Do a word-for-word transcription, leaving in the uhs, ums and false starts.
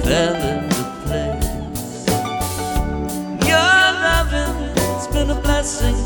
fell into place. Your loving's been a blessing